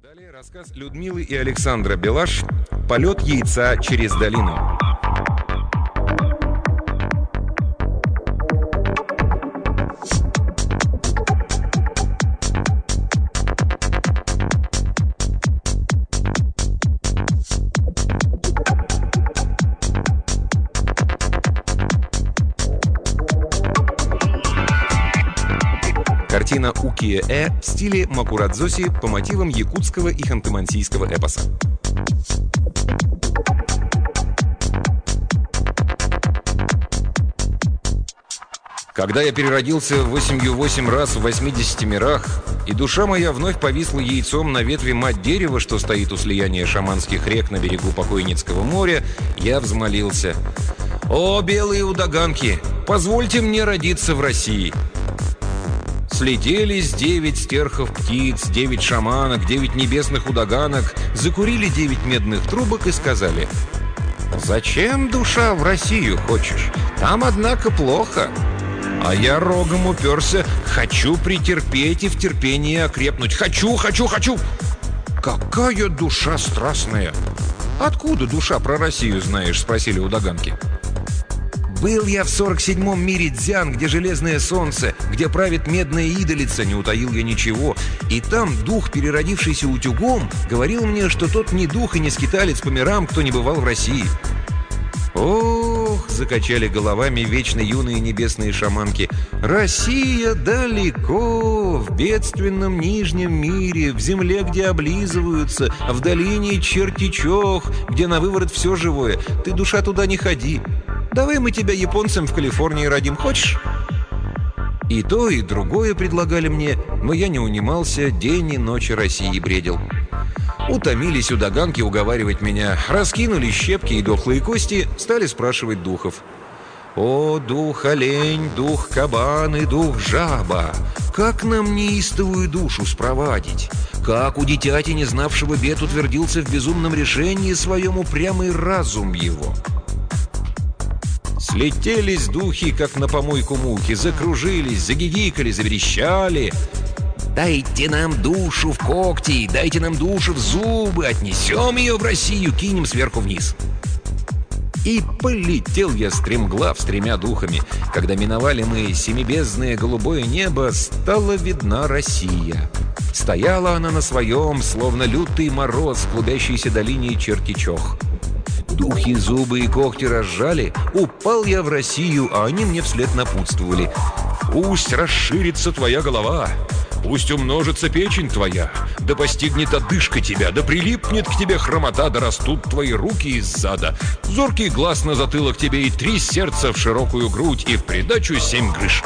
Далее рассказ Людмилы и Александра Белаш «Полет яйца через долину». Картина «Укие-э» в стиле Макурадзоси по мотивам якутского и ханты-мансийского эпоса. Когда я переродился 8 раз в 80 мирах, и душа моя вновь повисла яйцом на ветви мать-дерева, что стоит у слияния шаманских рек на берегу Покойницкого моря, я взмолился: «О, белые удаганки, позвольте мне родиться в России!» Слетелись 9 стерхов птиц, 9 шаманок, 9 небесных удаганок, закурили 9 медных трубок и сказали: «Зачем, душа, в Россию хочешь? Там, однако, плохо». А я рогом уперся: «Хочу претерпеть и в терпении окрепнуть. Хочу, хочу, хочу!» «Какая душа страстная!» «Откуда душа про Россию знаешь?» — спросили удаганки. «Был я в 47-м мире Дзян, где железное солнце, где правит медная идолица», — не утаил я ничего. И там дух, переродившийся утюгом, говорил мне, что тот не дух и не скиталец по мирам, кто не бывал в России. «Ох!» — закачали головами вечно юные небесные шаманки. «Россия далеко, в бедственном нижнем мире, в земле, где облизываются, в долине чертичох, где на выворот все живое. Ты, душа, туда не ходи. Давай мы тебя японцам в Калифорнии родим, хочешь?» И то, и другое предлагали мне, но я не унимался, день и ночь России бредил. Утомились удаганки уговаривать меня, раскинули щепки и дохлые кости, стали спрашивать духов. «О, дух олень, дух кабан и дух жаба, как нам неистовую душу спровадить? Как у дитяти, не знавшего бед, утвердился в безумном решении своем упрямый разум его?» Слетелись духи, как на помойку мухи, закружились, загигикали, заверещали. «Дайте нам душу в когти, дайте нам душу в зубы, отнесем ее в Россию, кинем сверху вниз». И полетел я стремглав с 3 духами. Когда миновали мы семибездное голубое небо, стала видна Россия. Стояла она на своем, словно лютый мороз в клубящейся долине Чертичох. Духи зубы и когти разжали, упал я в Россию, а они мне вслед напутствовали: «Пусть расширится твоя голова, пусть умножится печень твоя, да постигнет одышка тебя, да прилипнет к тебе хромота, да растут твои руки из зада, зоркий глаз на затылок тебе и 3 сердца в широкую грудь, и в придачу 7 грыж».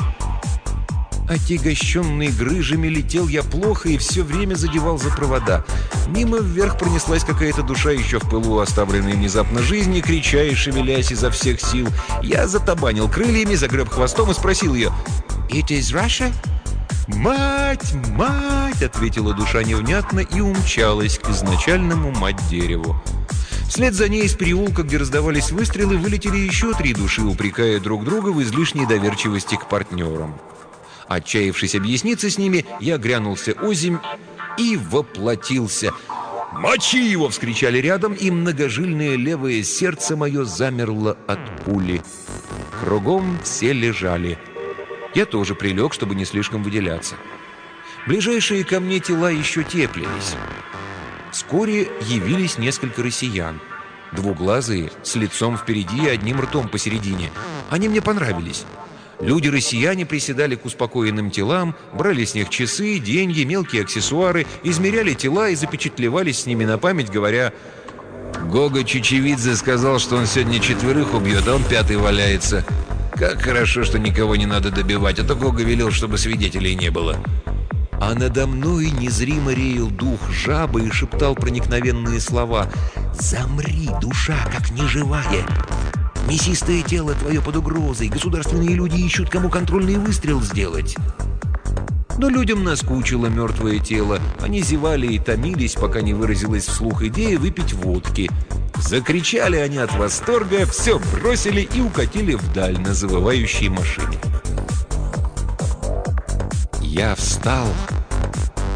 Отягощенный грыжами летел я плохо и все время задевал за провода. Мимо вверх пронеслась какая-то душа, еще в пылу оставленной внезапно жизни, крича и шевелясь изо всех сил. Я затабанил крыльями, загреб хвостом и спросил ее: «It is Russia?» «Мать, мать!» — ответила душа невнятно и умчалась к изначальному мать-дереву. Вслед за ней из переулка, где раздавались выстрелы, вылетели еще 3 души, упрекая друг друга в излишней доверчивости к партнерам. Отчаявшись объясниться с ними, я грянулся озимь и воплотился. «Мочи его!» — вскричали рядом, и многожильное левое сердце мое замерло от пули. Кругом все лежали. Я тоже прилег, чтобы не слишком выделяться. Ближайшие ко мне тела еще теплились. Вскоре явились несколько россиян. Двуглазые, с лицом впереди и одним ртом посередине. Они мне понравились. Люди-россияне приседали к успокоенным телам, брали с них часы, деньги, мелкие аксессуары, измеряли тела и запечатлевались с ними на память, говоря: «Гога Чечевидзе сказал, что он сегодня 4 убьет, а он 5-й валяется. Как хорошо, что никого не надо добивать, а то Гога велел, чтобы свидетелей не было». А надо мной незримо реял дух жабы и шептал проникновенные слова: «Замри, душа, как неживая! Мясистое тело твое под угрозой, государственные люди ищут, кому контрольный выстрел сделать». Но людям наскучило мертвое тело. Они зевали и томились, пока не выразилась вслух идея выпить водки. Закричали они от восторга, все бросили и укатили вдаль на завывающей машине. Я встал, а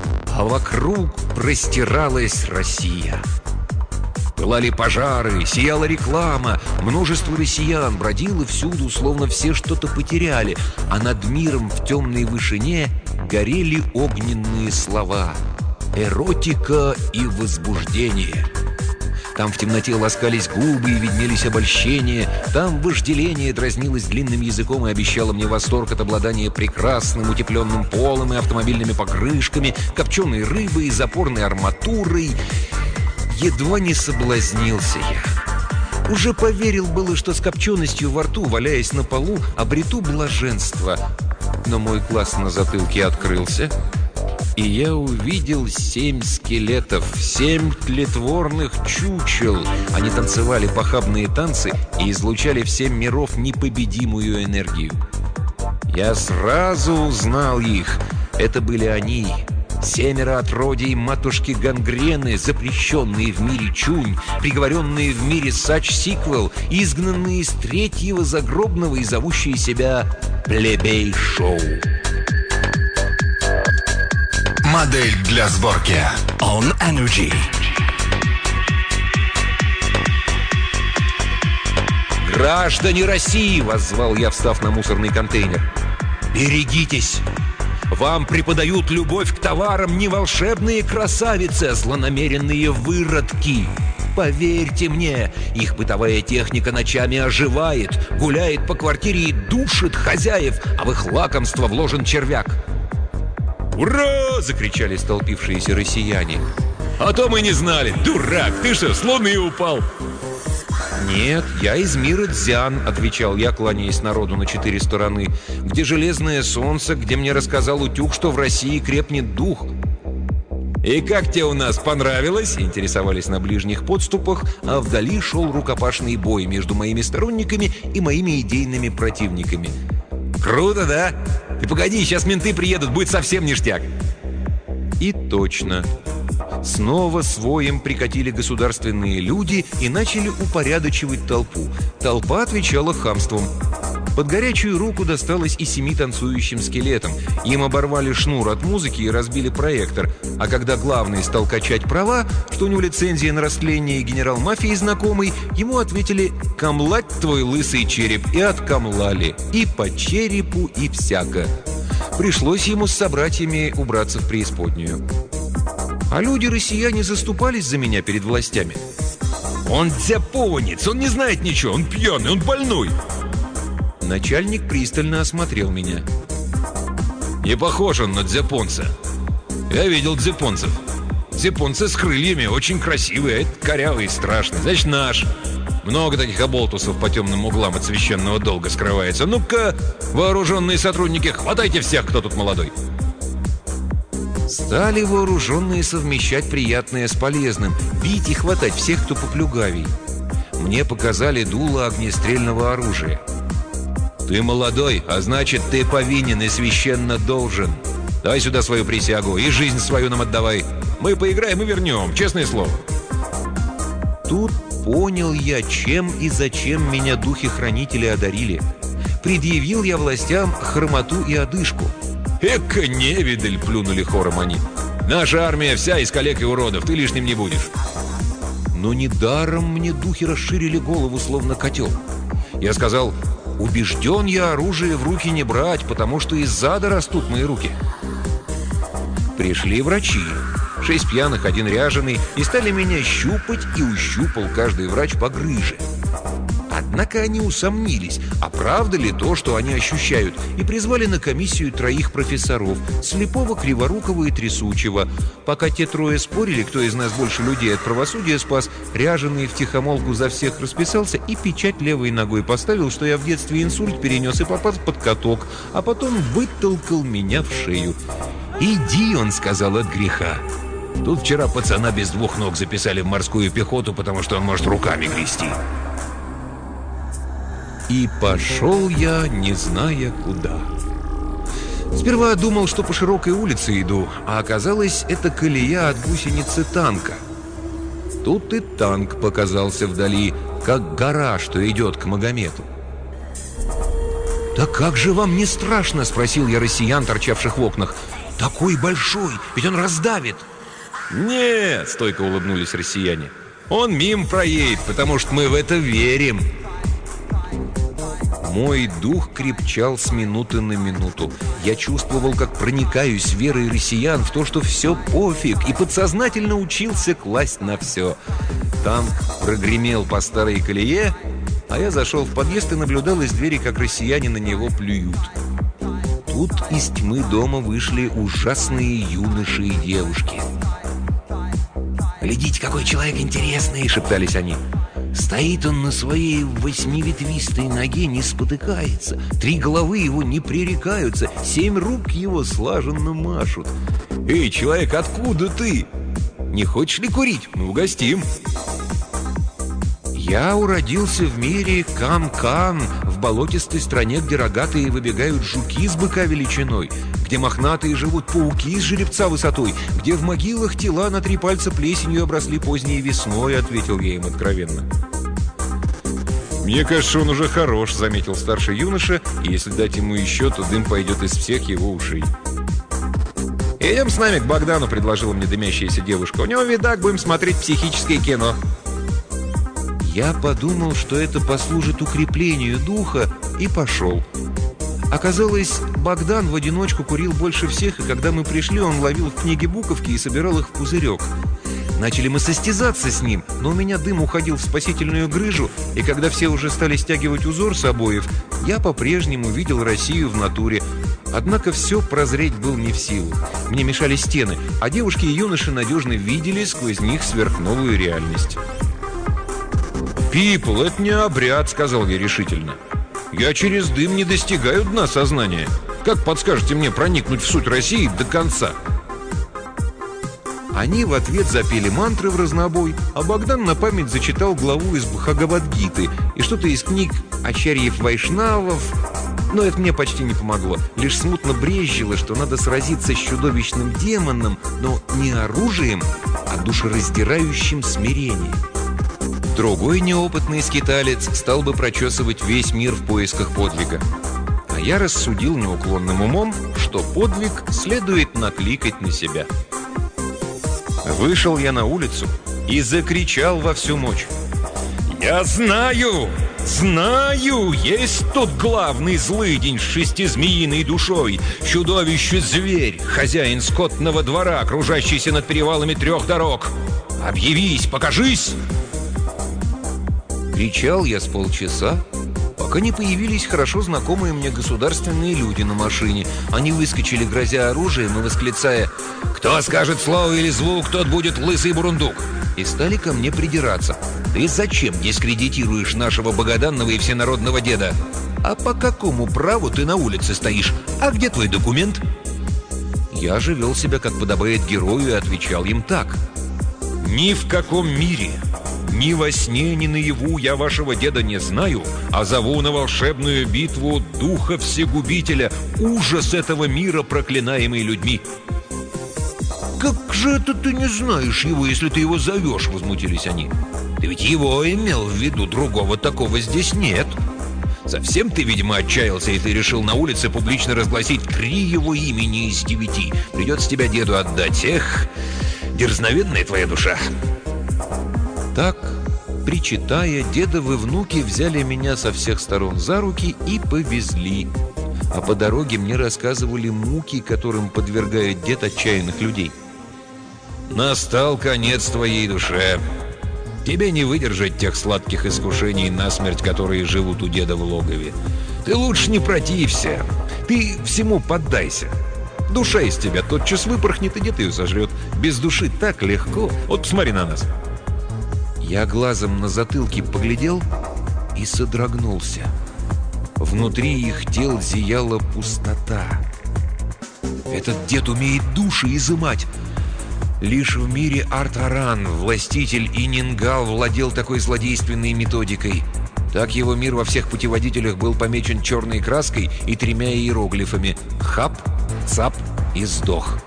вокруг простиралась Россия. Пылали пожары, сияла реклама, множество россиян бродило всюду, словно все что-то потеряли, а над миром в темной вышине горели огненные слова: эротика и возбуждение. Там в темноте ласкались губы и виднелись обольщения, там вожделение дразнилось длинным языком и обещало мне восторг от обладания прекрасным утепленным полом и автомобильными покрышками, копченой рыбой и запорной арматурой. Едва не соблазнился я. Уже поверил было, что с копченостью во рту, валяясь на полу, обрету блаженство. Но мой глаз на затылке открылся, и я увидел 7 скелетов, 7 тлетворных чучел. Они танцевали похабные танцы и излучали в 7 миров непобедимую энергию. Я сразу узнал их. Это были они. 7 отродий матушки Гангрены, запрещенные в мире Чунь, приговоренные в мире Сач-Сиквел, изгнанные из 3-го загробного и зовущие себя Плебей-Шоу. Модель для сборки On Energy. «Граждане России!» — воззвал я, встав на мусорный контейнер. «Берегитесь! Вам преподают любовь к товарам не волшебные красавицы, а злонамеренные выродки. Поверьте мне, их бытовая техника ночами оживает, гуляет по квартире и душит хозяев, а в их лакомство вложен червяк». «Ура!» — закричали столпившиеся россияне. «А то мы не знали! Дурак! Ты что, с луны упал?» «Нет, я из мира Дзян», — отвечал я, кланяясь народу на 4 стороны, «где железное солнце, где мне рассказал утюг, что в России крепнет дух». «И как тебе у нас, понравилось?» — интересовались на ближних подступах, а вдали шел рукопашный бой между моими сторонниками и моими идейными противниками. «Круто, да? Ты погоди, сейчас менты приедут, будет совсем ништяк». И точно. Снова с воем прикатили государственные люди и начали упорядочивать толпу. Толпа отвечала хамством. Под горячую руку досталось и 7 танцующим скелетам. Им оборвали шнур от музыки и разбили проектор. А когда главный стал качать права, что у него лицензия на растление и генерал мафии знакомый, ему ответили: «Камлать твой лысый череп», и откамлали. И по черепу, и всяко. Пришлось ему с собратьями убраться в преисподнюю. А люди-россияне заступались за меня перед властями. «Он дзяпонец, он не знает ничего, он пьяный, он больной». Начальник пристально осмотрел меня. «Не похож он на дзяпонца. Я видел дзяпонцев. Дзяпонцы с крыльями, очень красивые, а этот корявый и страшный. Значит, наш. Много таких оболтусов по темным углам от священного долга скрывается. Ну-ка, вооруженные сотрудники, хватайте всех, кто тут молодой». Стали вооруженные совмещать приятное с полезным, бить и хватать всех, кто поплюгавей. Мне показали дуло огнестрельного оружия. «Ты молодой, а значит, ты повинен и священно должен. Дай сюда свою присягу и жизнь свою нам отдавай. Мы поиграем и вернем, честное слово». Тут понял я, чем и зачем меня духи-хранители одарили. Предъявил я властям хромоту и одышку. «Эка невидаль!» — плюнули хором они. «Наша армия вся из коллег и уродов, ты лишним не будешь». Но недаром мне духи расширили голову, словно котел. Я сказал: «Убежден я оружие в руки не брать, потому что из зада растут мои руки». Пришли врачи. 6 пьяных, 1 ряженый, и стали меня щупать, и ущупал каждый врач по грыже. Однако они усомнились, а правда ли то, что они ощущают, и призвали на комиссию 3 профессоров – слепого, криворукого и трясучего. Пока те 3 спорили, кто из нас больше людей от правосудия спас, ряженый втихомолку за всех расписался и печать левой ногой поставил, что я в детстве инсульт перенес и попал под каток, а потом вытолкал меня в шею. «Иди», — он сказал, — «от греха. Тут вчера пацана без 2 ног записали в морскую пехоту, потому что он может руками грести». И пошел я, не зная куда. Сперва думал, что по широкой улице иду, а оказалось, это колея от гусеницы танка. Тут и танк показался вдали, как гора, что идет к Магомету. «Да как же вам не страшно?» — спросил я россиян, торчавших в окнах. Такой большой, ведь он раздавит!» «Нет!» — стойко улыбнулись россияне. «Он мимо проедет, потому что мы в это верим!» Мой дух крепчал с минуты на минуту. Я чувствовал, как проникаюсь верой россиян в то, что все пофиг, и подсознательно учился класть на все. Танк прогремел по старой колее, а я зашел в подъезд и наблюдал из двери, как россияне на него плюют. Тут из тьмы дома вышли ужасные юноши и девушки. «Глядите, какой человек интересный!» — шептались они. «Стоит он на своей 8-ветвистой ноге, не спотыкается. 3 головы его не пререкаются, 7 рук его слаженно машут. Эй, человек, откуда ты? Не хочешь ли курить? Мы угостим!» Я уродился в мире Кан-Кан, в болотистой стране, где рогатые выбегают жуки с быка величиной, где мохнатые живут пауки с жеребца высотой, где в могилах тела на 3 пальца плесенью обросли поздней весной, — ответил я им откровенно. «Мне кажется, он уже хорош», — заметил старший юноша, и если дать ему еще, то дым пойдет из всех его ушей. «Идем с нами к Богдану», — предложила мне дымящаяся девушка. «У него видак, будем смотреть психическое кино». Я подумал, что это послужит укреплению духа, и пошел. Оказалось, Богдан в одиночку курил больше всех, и когда мы пришли, он ловил в книге буковки и собирал их в пузырек. Начали мы состязаться с ним, но у меня дым уходил в спасительную грыжу, и когда все уже стали стягивать узор с обоев, я по-прежнему видел Россию в натуре. Однако все прозреть был не в силу. Мне мешали стены, а девушки и юноши надежно видели сквозь них сверхновую реальность. «Пипл, это не обряд», — сказал я решительно. «Я через дым не достигаю дна сознания. Как подскажете мне проникнуть в суть России до конца?» Они в ответ запели мантры в разнобой, а Богдан на память зачитал главу из Бхагавад-гиты и что-то из книг Ачарьев-Вайшнавов. Но это мне почти не помогло. Лишь смутно брезжило, что надо сразиться с чудовищным демоном, но не оружием, а душераздирающим смирением. Другой неопытный скиталец стал бы прочесывать весь мир в поисках подвига. А я рассудил неуклонным умом, что подвиг следует накликать на себя. Вышел я на улицу и закричал во всю мощь: «Я знаю! Знаю! Есть тут главный злыдень с 6-змеиной душой, чудовище-зверь, хозяин скотного двора, кружащийся над перевалами 3 дорог! Объявись, покажись!» Кричал я с полчаса, пока не появились хорошо знакомые мне государственные люди на машине. Они выскочили, грозя оружием и восклицая: «Кто скажет слово или звук, тот будет лысый бурундук!» И стали ко мне придираться: «Ты зачем дискредитируешь нашего богоданного и всенародного деда? А по какому праву ты на улице стоишь? А где твой документ?» Я же вел себя, как подобает герою, и отвечал им так: «Ни в каком мире, ни во сне, ни наяву я вашего деда не знаю, а зову на волшебную битву Духа Всегубителя, ужас этого мира, проклинаемый людьми». «Как же это ты не знаешь его, если ты его зовешь?» — возмутились они. «Ты ведь его имел в виду, другого такого здесь нет. Совсем ты, видимо, отчаялся, и ты решил на улице публично разгласить 3 его имени из 9. Придется тебя деду отдать. Эх, дерзновенная твоя душа!» Так, причитая, дедовы внуки взяли меня со всех сторон за руки и повезли. А по дороге мне рассказывали муки, которым подвергает дед отчаянных людей. «Настал конец твоей душе. Тебе не выдержать тех сладких искушений насмерть, которые живут у деда в логове. Ты лучше не протився. Ты всему поддайся. Душа из тебя тотчас выпорхнет, и дед ее сожрет. Без души так легко. Вот посмотри на нас». Я глазом на затылке поглядел и содрогнулся. Внутри их тел зияла пустота. Этот дед умеет души изымать. Лишь в мире Артаран, властитель Инингал, владел такой злодейственной методикой. Так его мир во всех путеводителях был помечен черной краской и 3 иероглифами: «Хап», «Цап» и «Сдох».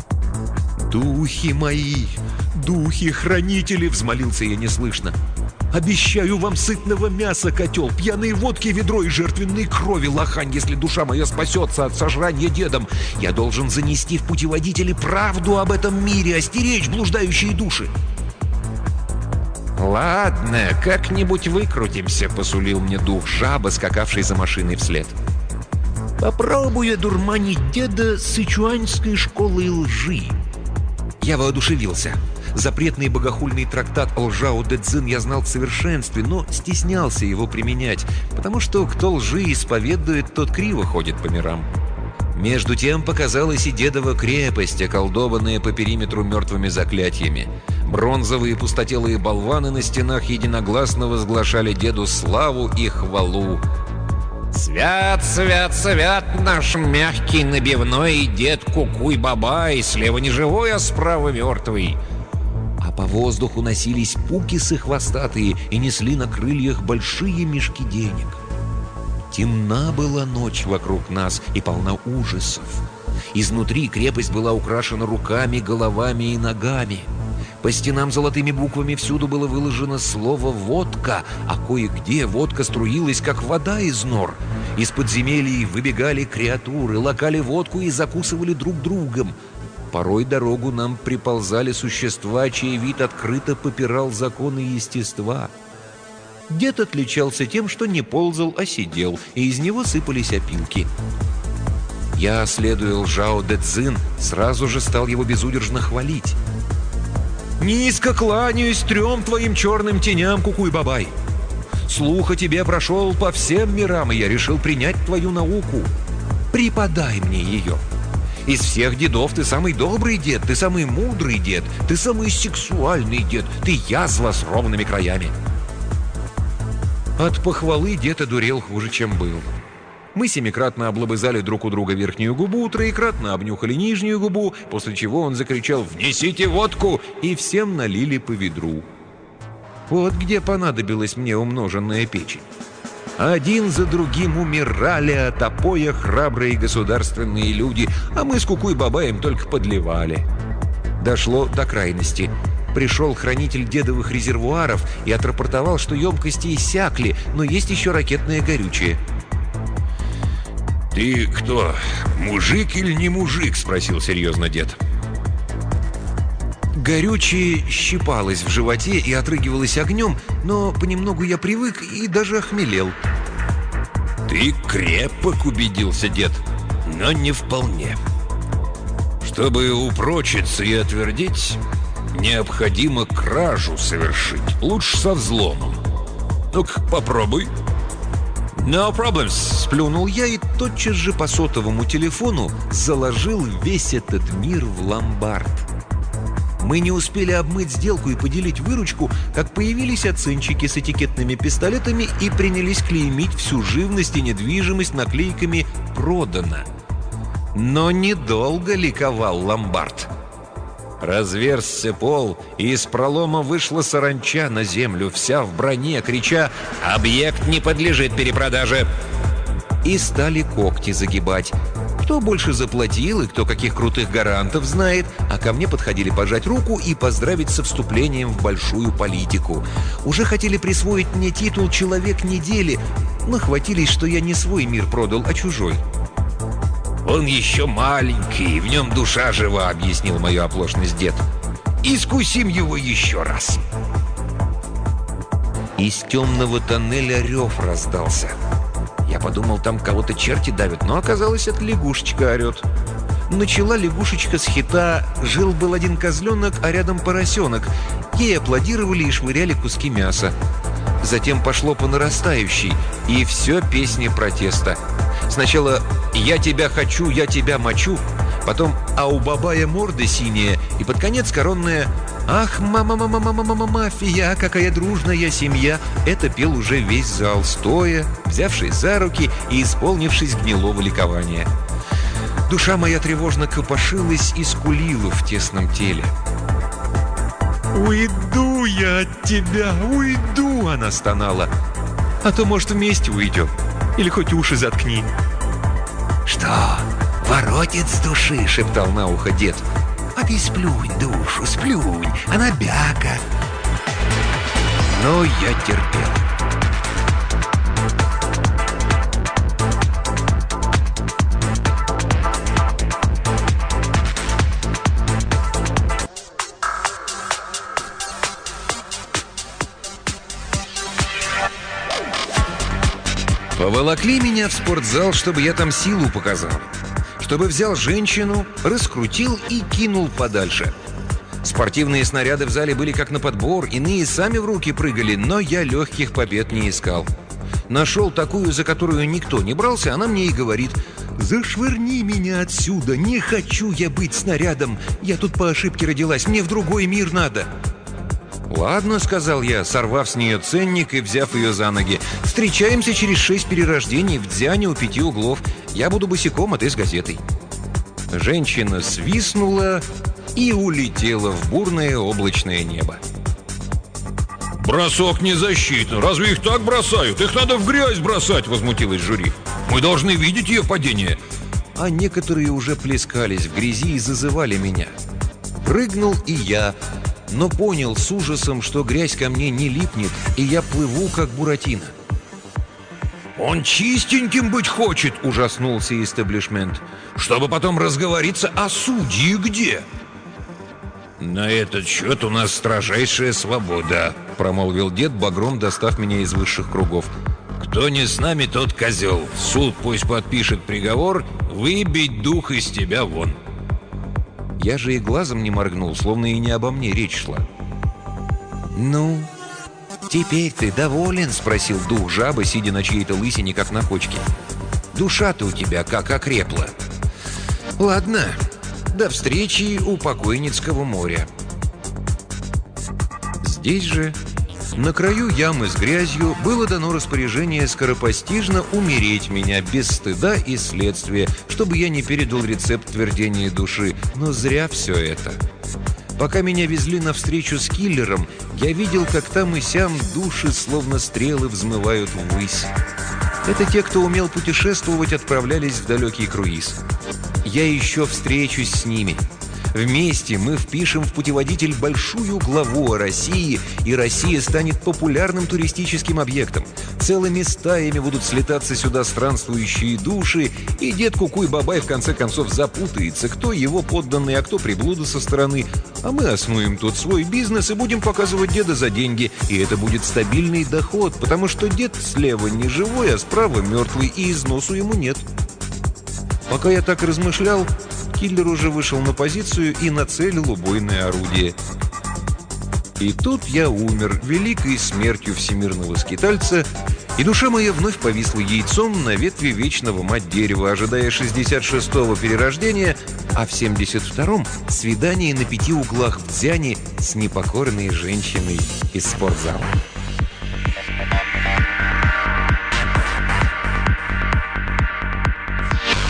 «Духи мои! Духи-хранители!» — взмолился я неслышно. Обещаю вам сытного мяса котел, пьяной водки ведро и жертвенной крови лохань, если душа моя спасется от сожрания дедом. Я должен занести в путеводители правду об этом мире, остеречь блуждающие души». «Ладно, как-нибудь выкрутимся», — посулил мне дух жаба, скакавший за машиной вслед. «Попробую дурманить деда сычуаньской школой лжи». Я воодушевился. Запретный богохульный трактат Лжао Дэ Цзин я знал в совершенстве, но стеснялся его применять, потому что кто лжи исповедует, тот криво ходит по мирам. Между тем показалась и дедова крепость, околдованная по периметру мертвыми заклятиями. Бронзовые пустотелые болваны на стенах единогласно возглашали деду славу и хвалу. «Свят, свят, свят наш мягкий набивной дед Кукуй-бабай, слева не живой, а справа мертвый». А по воздуху носились пукисы хвостатые и несли на крыльях большие мешки денег. Темна была ночь вокруг нас и полна ужасов. Изнутри крепость была украшена руками, головами и ногами. По стенам золотыми буквами всюду было выложено слово «водка», а кое-где водка струилась, как вода из нор. Из подземелий выбегали креатуры, лакали водку и закусывали друг другом. Порой дорогу нам приползали существа, чей вид открыто попирал законы естества. Дед отличался тем, что не ползал, а сидел, и из него сыпались опилки. Я, следуя Лжао Дэ Цзин, сразу же стал его безудержно хвалить. «Низко кланяюсь 3 твоим черным теням, Кукуй-бабай! Слух о тебе прошел по всем мирам, и я решил принять твою науку. Преподай мне ее. Из всех дедов ты самый добрый дед, ты самый мудрый дед, ты самый сексуальный дед, ты язва с ровными краями». От похвалы дед одурел хуже, чем был. Мы 7-кратно облобызали друг у друга верхнюю губу, 3-кратно обнюхали нижнюю губу, после чего он закричал «Внесите водку!» и всем налили по ведру. Вот где понадобилась мне умноженная печень. Один за другим умирали от опоя храбрые государственные люди, а мы с Кукуй-бабаем только подливали. Дошло до крайности. Пришел хранитель дедовых резервуаров и отрапортовал, что емкости иссякли, но есть еще ракетное горючее. «Ты кто, мужик или не мужик?» — спросил серьезно дед. Горючее щипалось в животе и отрыгивалось огнем, но понемногу я привык и даже охмелел. «Ты крепок», — убедился дед, — «но не вполне. Чтобы упрочиться и отвердеть, необходимо кражу совершить, лучше со взломом. Ну-ка, попробуй». «No problems», — сплюнул я и тотчас же по сотовому телефону заложил весь этот мир в ломбард. Мы не успели обмыть сделку и поделить выручку, как появились оценщики с этикетными пистолетами и принялись клеймить всю живность и недвижимость наклейками «Продано». Но недолго ликовал ломбард. Разверзся пол, и из пролома вышла саранча на землю, вся в броне, крича «Объект не подлежит перепродаже!» И стали когти загибать. Кто больше заплатил и кто каких крутых гарантов знает, а ко мне подходили пожать руку и поздравить со вступлением в большую политику. Уже хотели присвоить мне титул «Человек недели», но хватились, что я не свой мир продал, а чужой. «Он еще маленький, в нем душа жива», — объяснил мою оплошность дед. «Искусим его еще раз». Из темного тоннеля рев раздался. Я подумал, там кого-то черти давят, но оказалось, это лягушечка орет. Начала лягушечка с хита «Жил-был один козленок, а рядом поросенок». Ей аплодировали и швыряли куски мяса. Затем пошло по нарастающей, и все песни протеста. Сначала «Я тебя хочу, я тебя мочу», потом «А у бабая морда синяя», и под конец коронная «Ах, мама-мама-мама-мама-мафия, какая дружная семья». Это пел уже весь зал, стоя, взявшись за руки и исполнившись гнилого ликования. Душа моя тревожно копошилась и скулила в тесном теле. «Уйду я от тебя, уйду!» — она стонала. «А то, может, вместе уйдем. Или хоть уши заткни». «Что, воротит с души?» — шептал на ухо дед. «А ты сплюнь душу, сплюнь, она бяка». Но я терпел. Поволокли меня в спортзал, чтобы я там силу показал. Чтобы взял женщину, раскрутил и кинул подальше. Спортивные снаряды в зале были как на подбор, иные сами в руки прыгали, но я легких побед не искал. Нашел такую, за которую никто не брался, она мне и говорит: «Зашвырни меня отсюда, не хочу я быть снарядом, я тут по ошибке родилась, мне в другой мир надо». «Ладно», — сказал я, сорвав с нее ценник и взяв ее за ноги. «Встречаемся через 6 перерождений в Дзяне у 5 углов. Я буду босиком, а ты с газетой». Женщина свистнула и улетела в бурное облачное небо. «Бросок не защитный. Разве их так бросают? Их надо в грязь бросать», — возмутилось жюри. «Мы должны видеть ее падение». А некоторые уже плескались в грязи и зазывали меня. Прыгнул и я, но понял с ужасом, что грязь ко мне не липнет, и я плыву, как Буратино. «Он чистеньким быть хочет», — ужаснулся истеблишмент, «чтобы потом разговориться, а судьи где?» «На этот счет у нас строжайшая свобода», — промолвил дед, багром достав меня из высших кругов. «Кто не с нами, тот козел. Суд пусть подпишет приговор, выбить дух из тебя вон». Я же и глазом не моргнул, словно и не обо мне речь шла. «Ну, теперь ты доволен?» — спросил дух жабы, сидя на чьей-то лысине, как на кочке. «Душа-то у тебя как окрепла. Ладно, до встречи у покойницкого моря». Здесь же, на краю ямы с грязью, было дано распоряжение скоропостижно умереть меня без стыда и следствия, чтобы я не передал рецепт твердения души. Но зря все это. Пока меня везли навстречу с киллером, я видел, как там и сям души, словно стрелы, взмывают ввысь. Это те, кто умел путешествовать, отправлялись в далекий круиз. Я еще встречусь с ними. Вместе мы впишем в путеводитель большую главу о России, и Россия станет популярным туристическим объектом. Целыми стаями будут слетаться сюда странствующие души, и дед Кукуй-Бабай в конце концов запутается, кто его подданный, а кто приблуда со стороны. А мы основаем тут свой бизнес и будем показывать деда за деньги, и это будет стабильный доход, потому что дед слева не живой, а справа мертвый, и износу ему нет. Пока я так размышлял, киллер уже вышел на позицию и нацелил убойное орудие. И тут я умер великой смертью всемирного скитальца, и душа моя вновь повисла яйцом на ветви вечного мать-дерева, ожидая 66-го перерождения, а в 72-м — свидание на 5 углах в Дзяне с непокорной женщиной из спортзала.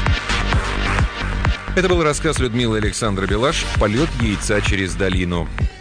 Это был рассказ Людмилы Александра Белаш «Полет яйца через долину».